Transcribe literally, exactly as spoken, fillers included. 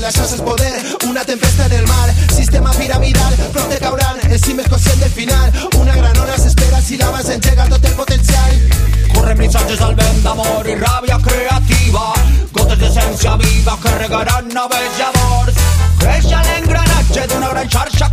la xarxa és poder, una tempesta en el mar, sistema piramidal, prop te cauran, el cim és conscient del final, una granona s'espera si la vas engega tot el potencial. Corren missatges al vent d'amor i ràbia creativa, gotes d'essència viva que regaran noves llavors. Creix l'engranatge d'una gran xarxa